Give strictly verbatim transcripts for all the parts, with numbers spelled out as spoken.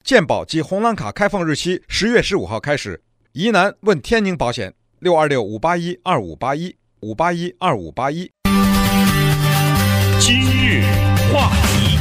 健保及红蓝卡开放日期十月十五号开始。疑难问天宁保险六二六五八一二五八一五八一二五八一。 今日话题，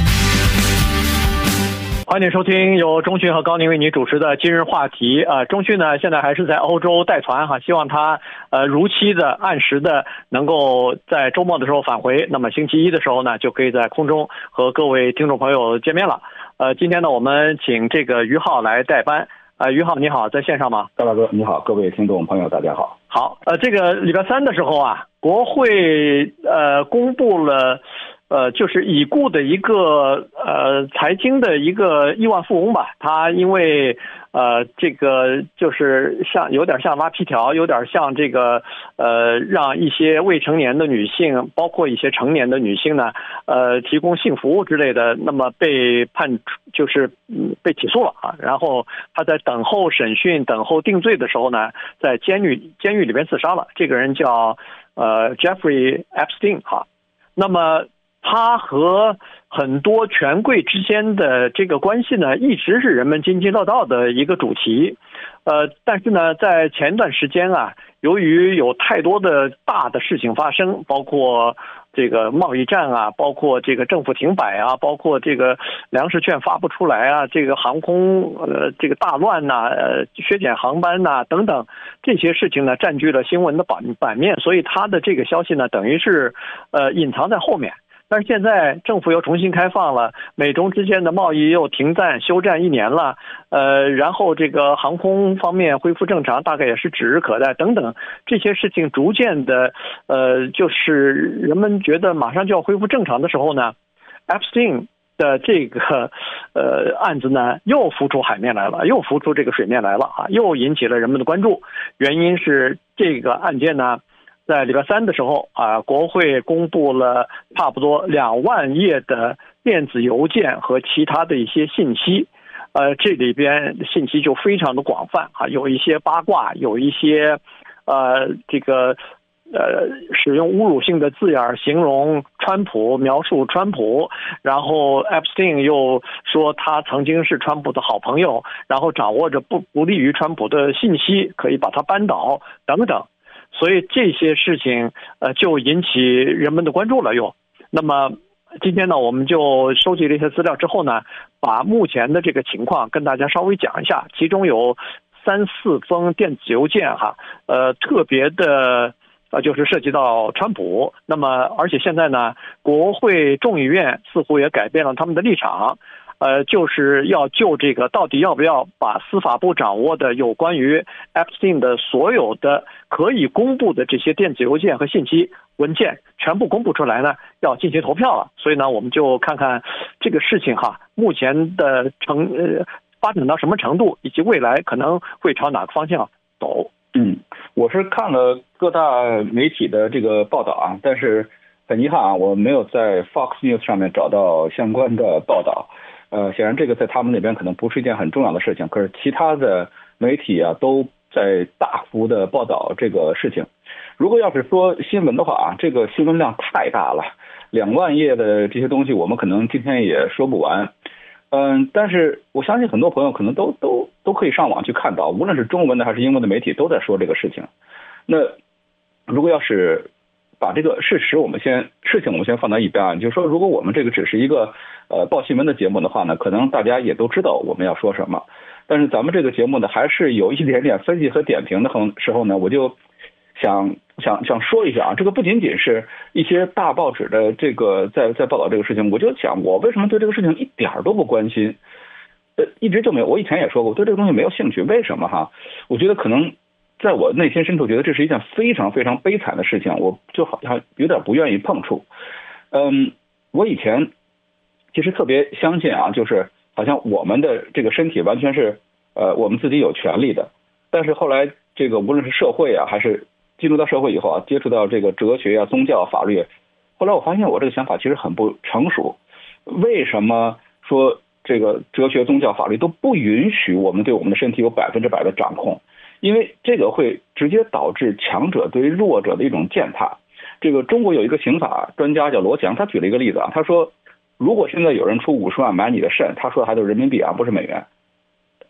欢迎收听由钟迅和高宁为你主持的今日话题。呃，钟迅呢现在还是在欧洲带团哈，希望他呃如期的、按时的能够在周末的时候返回。那么星期一的时候呢，就可以在空中和各位听众朋友见面了。呃，今天呢，我们请这个于浩来代班。呃，于浩你好，在线上吗？ 大大哥你好，各位听众朋友大家好。 好，呃，这个礼拜三的时候啊，国会呃公布了。呃，就是已故的一个呃财经的一个亿万富翁吧，他因为呃这个就是像有点像拉皮条，有点像这个呃让一些未成年的女性，包括一些成年的女性呢，呃提供性服务之类的，那么被判就是嗯被起诉了啊。然后他在等候审讯、等候定罪的时候呢，在监狱监狱里边自杀了。这个人叫呃 Jeffrey Epstein 哈，那么。他和很多权贵之间的这个关系呢，一直是人们津津乐道的一个主题。呃，但是呢，在前一段时间啊，由于有太多的大的事情发生，包括这个贸易战啊，包括这个政府停摆啊，包括这个粮食券发不出来啊，这个航空呃这个大乱呐、啊，呃削减航班呐、啊、等等这些事情呢，占据了新闻的版版面，所以他的这个消息呢，等于是呃隐藏在后面。但是现在政府又重新开放了，美中之间的贸易又停战休战一年了，呃，然后这个航空方面恢复正常，大概也是指日可待等等，这些事情逐渐的，呃，就是人们觉得马上就要恢复正常的时候呢 ，Epstein 的这个呃案子呢又浮出海面来了，又浮出这个水面来了啊，又引起了人们的关注。原因是这个案件呢。在礼拜三的时候啊，国会公布了差不多两万页的电子邮件和其他的一些信息，呃，这里边信息就非常的广泛啊，有一些八卦，有一些呃这个呃使用侮辱性的字眼形容川普，描述川普，然后 Epstein 又说他曾经是川普的好朋友，然后掌握着不不利于川普的信息，可以把他扳倒等等。所以这些事情呃就引起人们的关注了又。那么今天呢，我们就收集了一些资料之后呢，把目前的这个情况跟大家稍微讲一下。其中有三四封电子邮件哈，呃特别的呃就是涉及到川普。那么而且现在呢，国会众议院似乎也改变了他们的立场。呃，就是要就这个到底要不要把司法部掌握的有关于 Epstein 的所有的可以公布的这些电子邮件和信息文件全部公布出来呢，要进行投票了。所以呢，我们就看看这个事情哈，目前的成呃发展到什么程度，以及未来可能会朝哪个方向走。 嗯，我是看了各大媒体的这个报道啊，但是很遗憾啊，我没有在 Fox News 上面找到相关的报道。呃，显然这个在他们那边可能不是一件很重要的事情，可是其他的媒体啊都在大幅的报道这个事情。如果要是说新闻的话啊，这个新闻量太大了，两万页的这些东西我们可能今天也说不完。嗯，但是我相信很多朋友可能都都都可以上网去看到，无论是中文的还是英文的媒体都在说这个事情。那如果要是把这个事实我们先事情我们先放到一边啊，就是说如果我们这个只是一个呃报新闻的节目的话呢，可能大家也都知道我们要说什么，但是咱们这个节目呢还是有一点点分析和点评的时候呢，我就想想想说一下啊，这个不仅仅是一些大报纸的这个在在报道这个事情，我就想我为什么对这个事情一点都不关心，呃一直就没有，我以前也说过我对这个东西没有兴趣。为什么哈？我觉得可能在我内心深处觉得这是一件非常非常悲惨的事情，我就好像有点不愿意碰触。嗯，我以前其实特别相信啊，就是好像我们的这个身体完全是呃我们自己有权利的。但是后来这个无论是社会啊，还是进入到社会以后啊，接触到这个哲学啊、宗教、法律，后来我发现我这个想法其实很不成熟。为什么说这个哲学、宗教、法律都不允许我们对我们的身体有百分之百的掌控？因为这个会直接导致强者对弱者的一种践踏。这个中国有一个刑法专家叫罗翔，他举了一个例子啊，他说如果现在有人出五十万买你的肾，他说的还都是人民币啊，不是美元，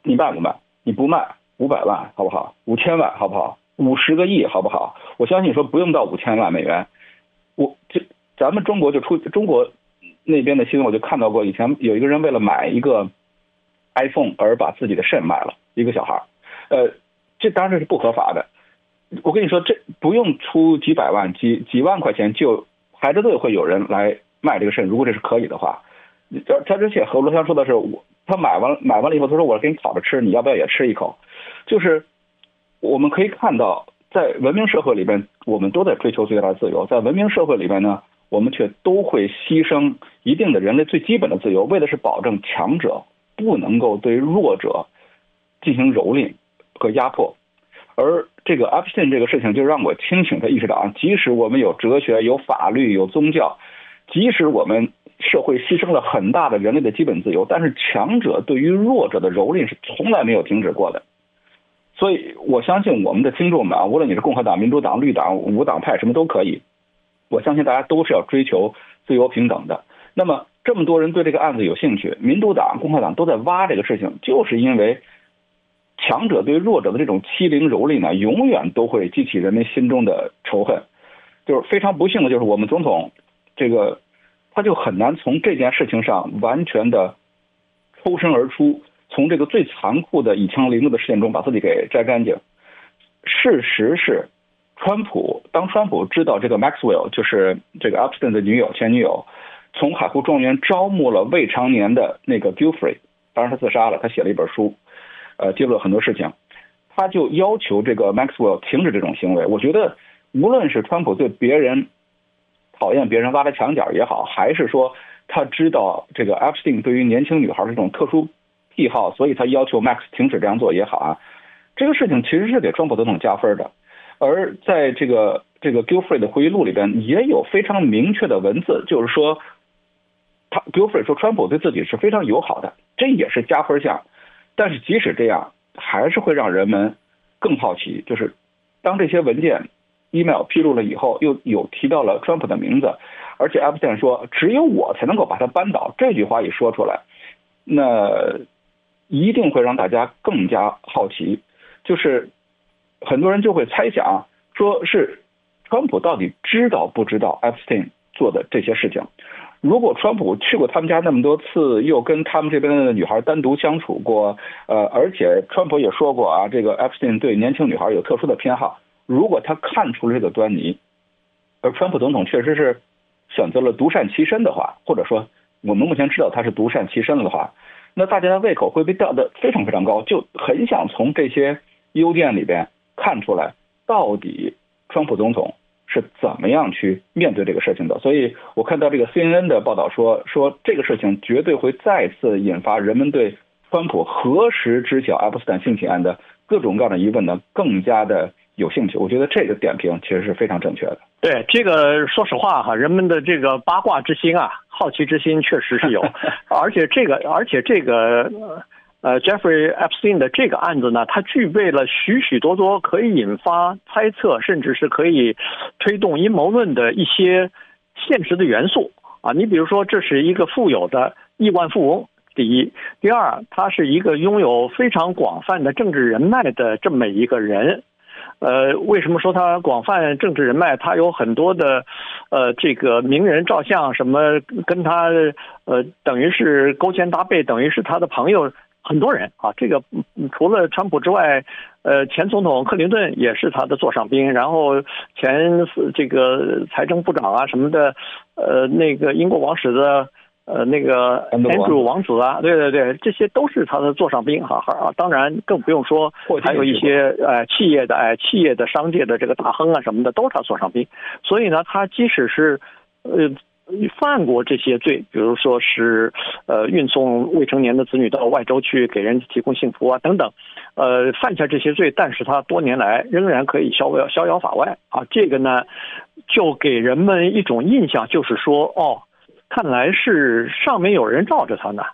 你卖不卖？你不卖五百万好不好？五千万好不好？五十个亿好不好？我相信说不用到五千万美元，我这咱们中国就出中国那边的新闻我就看到过，以前有一个人为了买一个 iPhone 而把自己的肾卖了，一个小孩，呃，这当然是不合法的。我跟你说，这不用出几百万、几几万块钱，就排着队会有人来卖这个肾。如果这是可以的话，这他之前和罗翔说的是，我他买完买完了以后，他说我给你烤着吃，你要不要也吃一口？就是我们可以看到，在文明社会里边，我们都在追求最大的自由。在文明社会里边呢，我们却都会牺牲一定的人类最基本的自由，为的是保证强者不能够对弱者进行蹂躏和压迫。而这个 Epstein 这个事情就让我清醒地意识到啊，即使我们有哲学、有法律、有宗教，即使我们社会牺牲了很大的人类的基本自由，但是强者对于弱者的蹂躏是从来没有停止过的。所以我相信我们的听众们啊，无论你是共和党、民主党、绿党、无党派，什么都可以，我相信大家都是要追求自由平等的。那么这么多人对这个案子有兴趣，民主党、共和党都在挖这个事情，就是因为强者对弱者的这种欺凌蹂躏呢，永远都会激起人们心中的仇恨。就是非常不幸的，就是我们总统这个他就很难从这件事情上完全的抽身而出，从这个最残酷的以枪凌怒的事件中把自己给摘干净。事实是，川普当川普知道这个 Maxwell 就是这个 Epstein 的女友前女友从海湖庄园招募了未成年的那个 Giuffre， 当然他自杀了，他写了一本书，呃，记录了很多事情，他就要求这个 Maxwell 停止这种行为。我觉得无论是川普对别人讨厌别人挖他墙角也好，还是说他知道这个 Epstein 对于年轻女孩这种特殊癖好，所以他要求 Max 停止这样做也好啊，这个事情其实是给川普总统加分的。而在这个这个 Giuffre 的回忆录里边也有非常明确的文字，就是说他 Giuffre 说川普对自己是非常友好的，这也是加分项。但是即使这样，还是会让人们更好奇，就是当这些文件 email 披露了以后，又有提到了川普的名字，而且 Epstein 说只有我才能够把他扳倒，这句话一说出来，那一定会让大家更加好奇，就是很多人就会猜想说是川普到底知道不知道 Epstein 做的这些事情。如果川普去过他们家那么多次，又跟他们这边的女孩单独相处过，呃，而且川普也说过啊，这个 Epstein 对年轻女孩有特殊的偏好。如果他看出了这个端倪，而川普总统确实是选择了独善其身的话，或者说我们目前知道他是独善其身了的话，那大家的胃口会被吊得非常非常高，就很想从这些邮件里边看出来到底川普总统是怎么样去面对这个事情的。所以我看到这个 C N N 的报道说，说这个事情绝对会再次引发人们对川普何时知晓爱泼斯坦性侵案的各种各样的疑问呢，更加的有兴趣。我觉得这个点评其实是非常正确的。 对，这个说实话哈，人们的这个八卦之心啊，好奇之心确实是有，而且这个，而且这个。呃 ，Jeffrey Epstein 的这个案子呢，它具备了许许多多可以引发猜测，甚至是可以推动阴谋论的一些现实的元素啊。你比如说，这是一个富有的亿万富翁，第一；第二，他是一个拥有非常广泛的政治人脉的这么一个人。呃，为什么说他广泛政治人脉？他有很多的，呃，这个名人照相，什么跟他呃，等于是勾肩搭背，等于是他的朋友。很多人啊，这个除了川普之外，呃，前总统克林顿也是他的座上宾，然后前这个财政部长啊什么的，呃，那个英国王室的呃那个 Andrew 王子啊，对对对，这些都是他的座上宾哈。啊，当然更不用说还有一些呃企业的哎企业的商界的这个大亨啊什么的，都是他座上宾。所以呢，他即使是呃。犯过这些罪，比如说是呃运送未成年的子女到外州去给人提供幸福啊等等，呃犯下这些罪，但是他多年来仍然可以逍遥逍遥法外啊。这个呢，就给人们一种印象，就是说哦，看来是上面有人罩着他呢。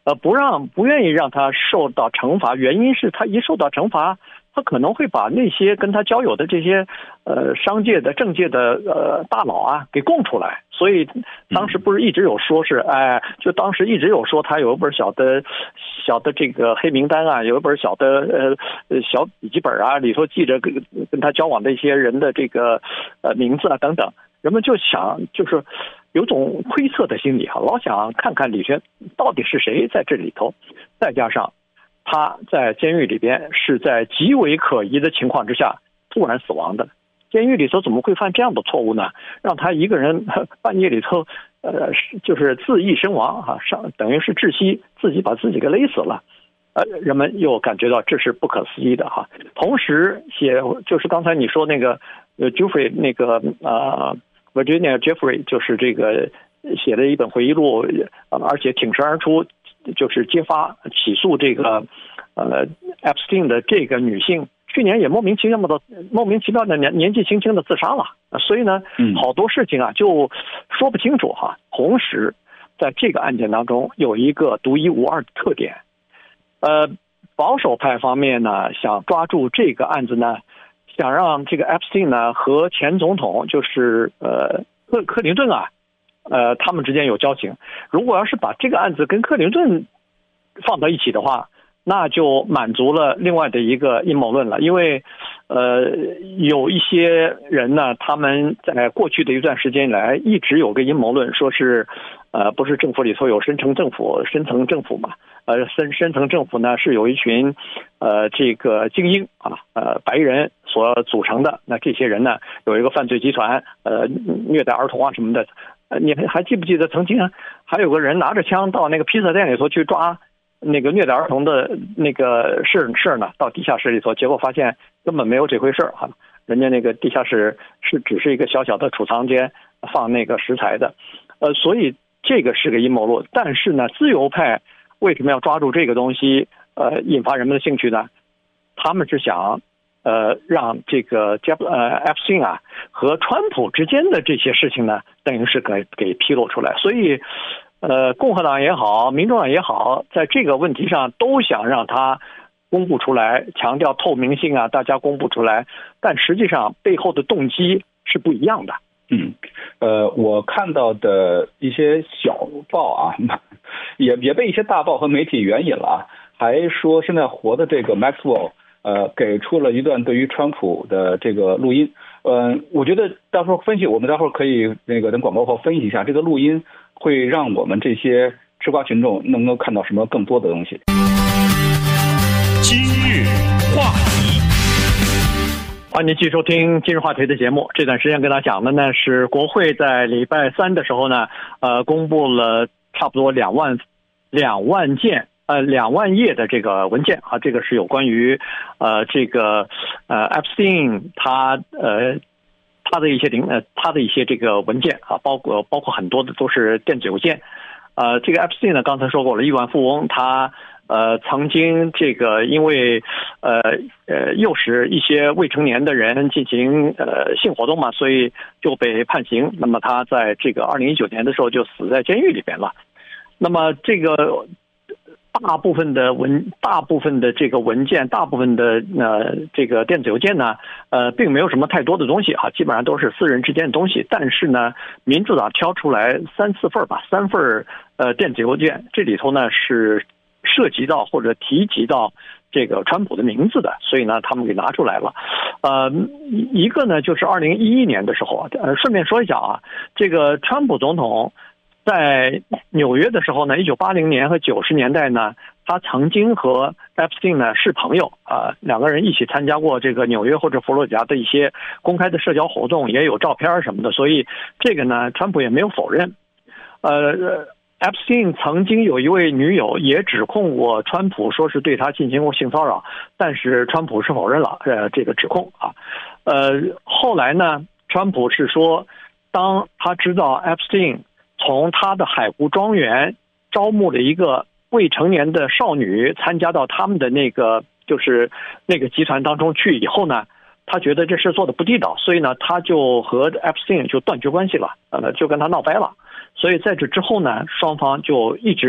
呃，不让不愿意让他受到惩罚，原因是他一受到惩罚，他可能会把那些跟他交友的这些呃商界的政界的呃大佬啊给供出来，所以当时不是一直有说是哎，就当时一直有说他有一本小的小的这个黑名单啊，有一本小的呃呃小笔记本啊，里头记着跟跟他交往的一些人的这个呃名字啊等等，人们就想就是有种窥测的心理哈，老想看看李轩到底是谁在这里头，再加上他在监狱里边是在极为可疑的情况之下突然死亡的，监狱里头怎么会犯这样的错误呢？让他一个人半夜里头呃就是自缢身亡哈，上等于是窒息，自己把自己给勒死了。呃，人们又感觉到这是不可思议的哈。同时也就是刚才你说那个呃 Jeffrey 那个呃 Virginia Jeffrey 就是这个写了一本回忆录，而且挺身而出，就是揭发起诉这个呃 Epstein 的这个女性，去年也莫名其妙的莫名其妙的年年纪轻轻的自杀了，所以呢，好多事情啊就说不清楚哈。同时，在这个案件当中有一个独一无二的特点，呃，保守派方面呢想抓住这个案子呢，想让这个 Epstein 呢和前总统就是呃克克林顿啊。呃，他们之间有交情。如果要是把这个案子跟克林顿放到一起的话，那就满足了另外的一个阴谋论了。因为，呃，有一些人呢，他们在过去的一段时间以来一直有个阴谋论，说是，呃，不是政府里头有深层政府、深层政府嘛？呃，深深层政府呢是有一群，呃，这个精英啊，呃，白人所组成的。那这些人呢，有一个犯罪集团，呃，虐待儿童啊什么的。呃，你还记不记得曾经还有个人拿着枪到那个披萨店里头去抓那个虐待儿童的那个事事呢？到地下室里头，结果发现根本没有这回事哈，人家那个地下室是只是一个小小的储藏间，放那个食材的。呃，所以这个是个阴谋论。但是呢，自由派为什么要抓住这个东西，呃，引发人们的兴趣呢？他们是想。呃，让这个 Jeff 呃 Epstein 啊和川普之间的这些事情呢，等于是给给披露出来。所以，呃，共和党也好，民主党也好，在这个问题上都想让他公布出来，强调透明性啊，大家公布出来。但实际上背后的动机是不一样的。 嗯，呃，我看到的一些小报啊，也也被一些大报和媒体援引了，还说现在活的这个 Maxwell。呃，给出了一段对于川普的这个录音。嗯、呃，我觉得待会儿分析，我们待会儿可以那个等广告后分析一下这个录音，会让我们这些吃瓜群众能够看到什么更多的东西。 今日话题， 欢迎您继续收听今日话题的节目。这段时间跟大家讲的呢是国会在礼拜三的时候呢，呃，公布了差不多两万两万件。呃，两万页的这个文件啊，这个是有关于呃这个呃 Epstein 他呃他的一些零呃他的一些这个文件啊，包括包括很多的都是电子邮件。呃，这个 Epstein 呢，刚才说过了，亿万富翁，他呃曾经这个因为呃呃诱使一些未成年的人进行呃性活动嘛，所以就被判刑。那么他在这个二零一九年的时候就死在监狱里边了。那么这个。大部分的文，大部分的这个文件，大部分的呃这个电子邮件呢，呃，并没有什么太多的东西啊，基本上都是私人之间的东西。但是呢，民主党挑出来三四份吧，三份呃电子邮件，这里头呢是涉及到或者提及到这个川普的名字的，所以呢，他们给拿出来了。呃，一个呢就是二零一一年的时候啊，呃，顺便说一下啊，这个川普总统。在纽约的时候呢，一九八零年和九十年代呢，他曾经和 Epstein 呢是朋友啊、呃，两个人一起参加过这个纽约或者佛罗里达的一些公开的社交活动，也有照片什么的，所以这个呢，川普也没有否认。呃 ，Epstein 曾经有一位女友也指控过川普，说是对他进行过性骚扰，但是川普是否认了呃这个指控啊。呃，后来呢，川普是说，当他知道 Epstein从他的海湖庄园招募了一个未成年的少女参加到他们的那个就是那个集团当中去以后呢，他觉得这事做的不地道，所以呢他就和 Epstein 就断绝关系了，呃，就跟他闹掰了。所以在这之后呢，双方就一直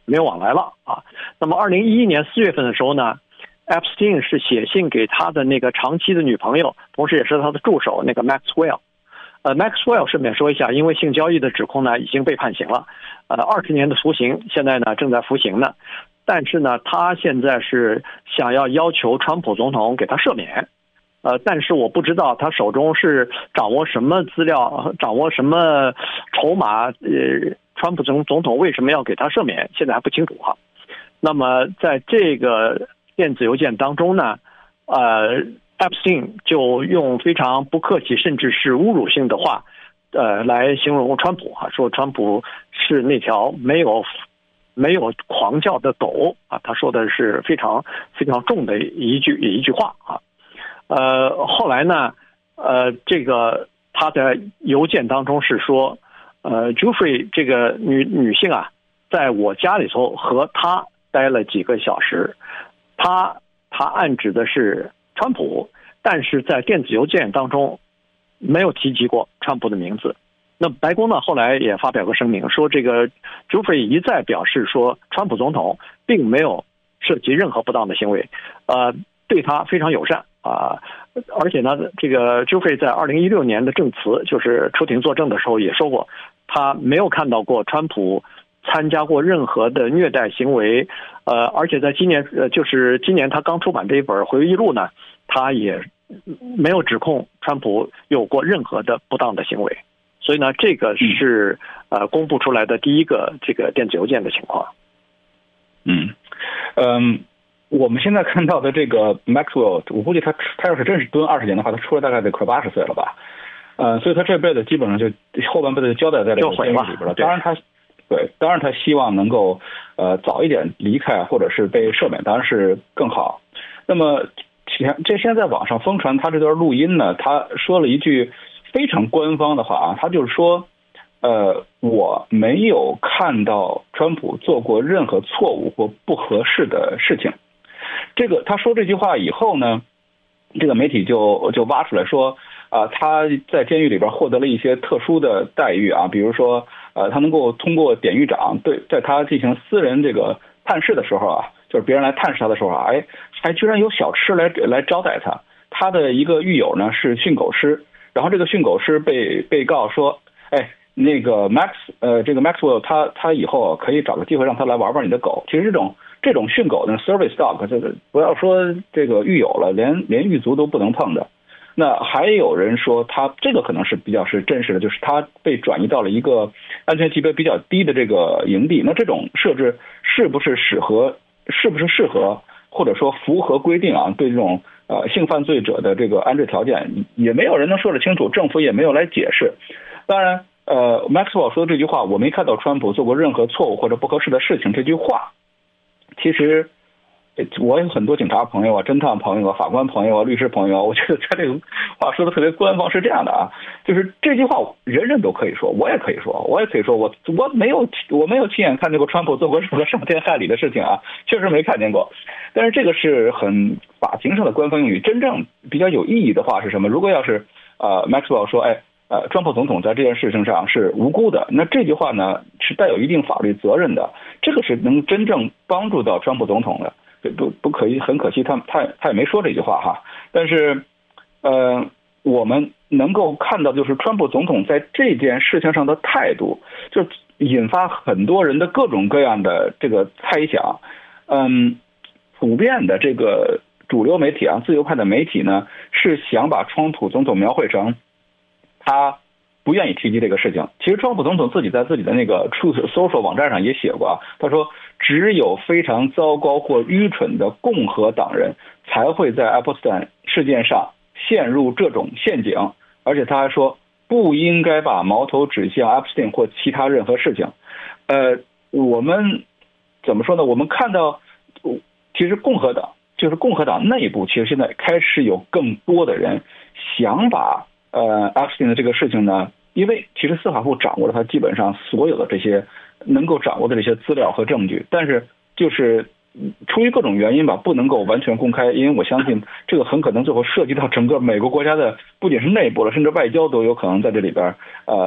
没有往来了啊。那么二零一一年四月份的时候呢，Epstein 是写信给他的那个长期的女朋友，同时也是他的助手那个 Maxwell。呃 ，Maxwell 顺便说一下，因为性交易的指控呢已经被判刑了，呃，二十年的徒刑，现在呢正在服刑呢。但是呢，他现在是想要要求川普总统给他赦免。呃，但是我不知道他手中是掌握什么资料，掌握什么筹码。呃，川普总总统为什么要给他赦免，现在还不清楚哈。那么在这个电子邮件当中呢，呃 ，Epstein 就用非常不客气，甚至是侮辱性的话，呃，来形容川普哈，说川普是那条没有没有狂叫的狗啊，他说的是非常非常重的一句一句话啊。呃，后来呢，呃，这个他的邮件当中是说，呃 ，Jeffrey 这个女女性啊，在我家里头和他待了几个小时，他他暗指的是川普，但是在电子邮件当中没有提及过川普的名字。那白宫呢后来也发表个声明，说这个 Jeffrey 一再表示说，川普总统并没有涉及任何不当的行为，呃，对他非常友善。啊，而且呢，这个 Jeffrey 在二零一六年的证词，就是出庭作证的时候也说过，他没有看到过川普参加过任何的虐待行为，呃，而且在今年，呃，就是今年他刚出版这一本回忆录呢，他也没有指控川普有过任何的不当的行为，所以呢，这个是呃公布出来的第一个这个电子邮件的情况。 嗯，嗯。我们现在看到的这个 Maxwell， 我估计他他要是真是蹲二十年的话，他出来大概得快八十岁了吧，呃，所以他这辈子基本上就后半辈子就交代在这个监狱里边了。当然他，对，当然他希望能够呃早一点离开，或者是被赦免，当然是更好。那么这现在网上疯传他这段录音呢，他说了一句非常官方的话啊，他就是说，呃，我没有看到川普做过任何错误或不合适的事情。这个他说这句话以后呢，这个媒体就就挖出来说，啊、呃，他在监狱里边获得了一些特殊的待遇啊，比如说，呃，他能够通过典狱长对在他进行私人这个探视的时候啊，就是别人来探视他的时候啊，哎，还居然有小吃来来招待他。他的一个狱友呢是训狗师，然后这个训狗师被被告说，哎，那个 Max， 呃，这个 Maxwell 他他以后可以找个机会让他来玩玩你的狗。其实这种。这种训狗的 service dog， 这个不要说这个狱友了，连连狱卒都不能碰的。那还有人说他这个可能是比较是真实的，就是他被转移到了一个安全级别比较低的这个营地。那这种设置是不是适合，是不是适合，或者说符合规定啊？对这种呃性犯罪者的这个安置条件，也没有人能说得清楚，政府也没有来解释。当然，呃 ，Maxwell 说的这句话，我没看到川普做过任何错误或者不合适的事情。这句话。其实，我有很多警察朋友啊、侦探朋友啊、法官朋友啊、律师朋友啊，我觉得他这个话说的特别官方，是这样的啊，就是这句话人人都可以说，我也可以说，我也可以说，我我没有我没有亲眼看见过川普做过任何伤天害理的事情啊，确实没看见过。但是这个是很法庭上的官方用语，真正比较有意义的话是什么？如果要是呃 Maxwell 说，哎。呃，川普总统在这件事情上是无辜的，那这句话呢是带有一定法律责任的，这个是能真正帮助到川普总统的。不不可以，很可惜他他他也没说这句话哈。但是，呃，我们能够看到就是川普总统在这件事情上的态度，就引发很多人的各种各样的这个猜想。嗯，普遍的这个主流媒体啊，自由派的媒体呢，是想把川普总统描绘成。他不愿意提及这个事情。其实川普总统自己在自己的那个 Truth Social 网站上也写过啊，他说只有非常糟糕或愚蠢的共和党人才会在 Epstein 事件上陷入这种陷阱，而且他还说不应该把矛头指向 Epstein 或其他任何事情。呃，我们怎么说呢？我们看到，其实共和党就是共和党内部，其实现在开始有更多的人想把。呃 Epstein 的这个事情呢，因为其实司法部掌握了他基本上所有的这些能够掌握的这些资料和证据，但是就是出于各种原因吧，不能够完全公开，因为我相信这个很可能最后涉及到整个美国国家的，不仅是内部了，甚至外交都有可能在这里边呃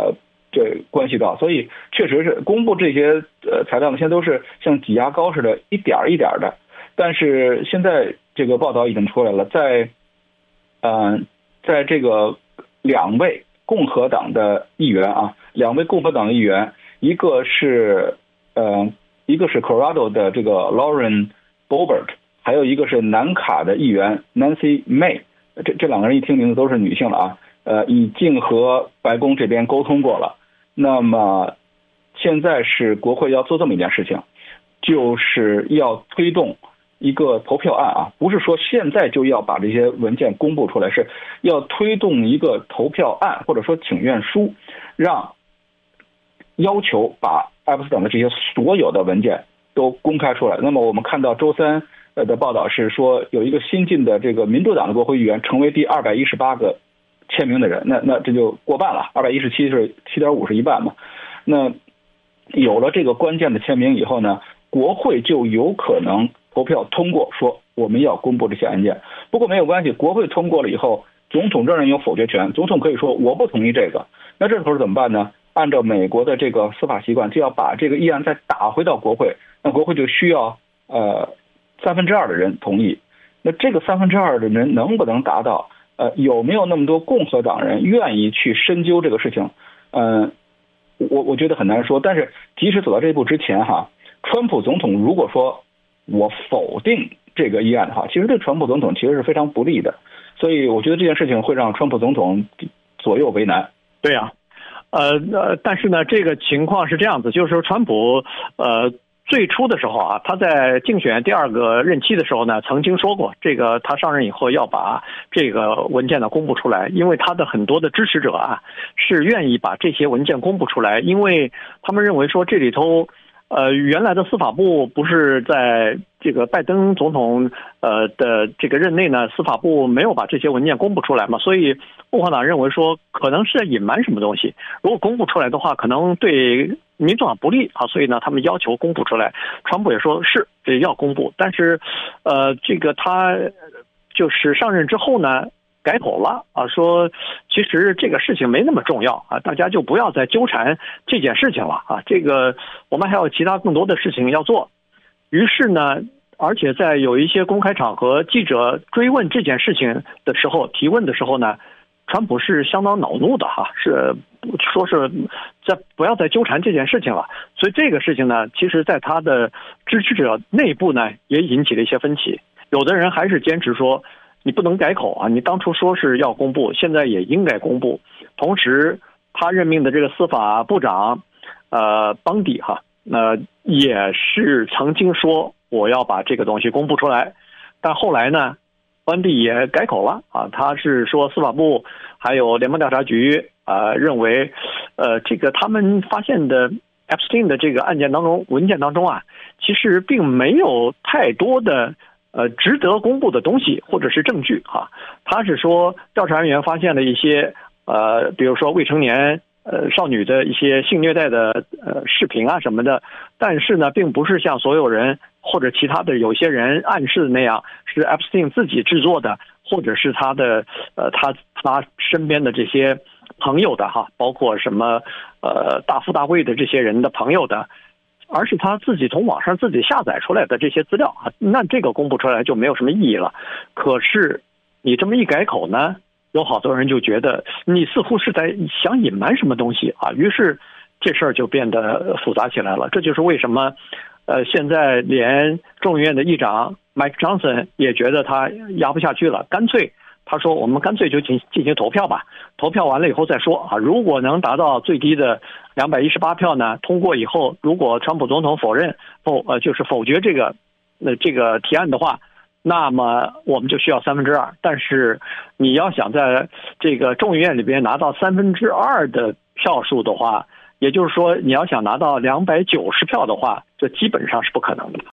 这关系到，所以确实是公布这些呃材料呢，现在都是像挤牙膏似的，一点一点的。但是现在这个报道已经出来了，在嗯、呃，在这个两位共和党的议员啊，两位共和党的议员，一个是呃，一个是 Colorado 的这个 Lauren Boebert， 还有一个是南卡的议员 Nancy May， 这这两个人一听名字都是女性了啊，呃，已经和白宫这边沟通过了。那么现在是国会要做这么一件事情，就是要推动一个投票案啊，不是说现在就要把这些文件公布出来，是要推动一个投票案或者说请愿书，让要求把爱泼斯等的这些所有的文件都公开出来。那么我们看到周三的报道是说，有一个新进的这个民主党的国会议员成为第二百一十八个签名的人，那那这就过半了，二百一十七是七点五是一半嘛。那有了这个关键的签名以后呢，国会就有可能投票通过，说我们要公布这些案件。不过没有关系，国会通过了以后，总统仍然有否决权，总统可以说我不同意这个。那这时候怎么办呢？按照美国的这个司法习惯，就要把这个议案再打回到国会，那国会就需要呃三分之二的人同意。那这个三分之二的人能不能达到？呃，有没有那么多共和党人愿意去深究这个事情？嗯、呃，我我觉得很难说。但是即使走到这一步之前哈，川普总统如果说我否定这个议案的话，其实对川普总统其实是非常不利的。所以我觉得这件事情会让川普总统左右为难。 对呀、啊，呃呃，但是呢，这个情况是这样子，就是说川普呃。最初的时候啊，他在竞选第二个任期的时候呢，曾经说过，这个他上任以后要把这个文件呢公布出来，因为他的很多的支持者啊是愿意把这些文件公布出来，因为他们认为说这里头，呃，原来的司法部不是在这个拜登总统呃的这个任内呢，司法部没有把这些文件公布出来嘛，所以共和党认为说可能是在隐瞒什么东西，如果公布出来的话，可能对民主党不利啊，所以呢，他们要求公布出来。川普也说是这要公布，但是，呃，这个他就是上任之后呢，改口了啊，说其实这个事情没那么重要啊，大家就不要再纠缠这件事情了啊，这个我们还有其他更多的事情要做。于是呢，而且在有一些公开场合，记者追问这件事情的时候，提问的时候呢，川普是相当恼怒的哈，是说是在不要再纠缠这件事情了。所以这个事情呢，其实在他的支持者内部呢，也引起了一些分歧。有的人还是坚持说，你不能改口啊，你当初说是要公布，现在也应该公布。同时，他任命的这个司法部长，呃，邦迪哈，呃，也是曾经说我要把这个东西公布出来，但后来呢，邦迪也改口了啊，他是说司法部还有联邦调查局啊、呃，认为，呃，这个他们发现的 Epstein 的这个案件当中文件当中啊，其实并没有太多的呃值得公布的东西或者是证据啊。他是说调查人员发现了一些呃，比如说未成年呃少女的一些性虐待的呃视频啊什么的，但是呢，并不是像所有人或者其他的有些人暗示的那样是 Epstein 自己制作的，或者是他的呃他他身边的这些朋友的哈，包括什么呃大富大贵的这些人的朋友的，而是他自己从网上自己下载出来的这些资料啊，那这个公布出来就没有什么意义了。可是你这么一改口呢，有好多人就觉得你似乎是在想隐瞒什么东西啊，于是这事儿就变得复杂起来了。这就是为什么呃现在连众议院的议长 Mike Johnson 也觉得他压不下去了，干脆他说我们干脆就进进行投票吧，投票完了以后再说啊。如果能达到最低的两百一十八票呢，通过以后，如果川普总统否认否呃就是否决这个呃这个提案的话，那么我们就需要三分之二。但是你要想在这个众议院里边拿到三分之二的票数的话，也就是说你要想拿到两百九十票的话，这基本上是不可能的。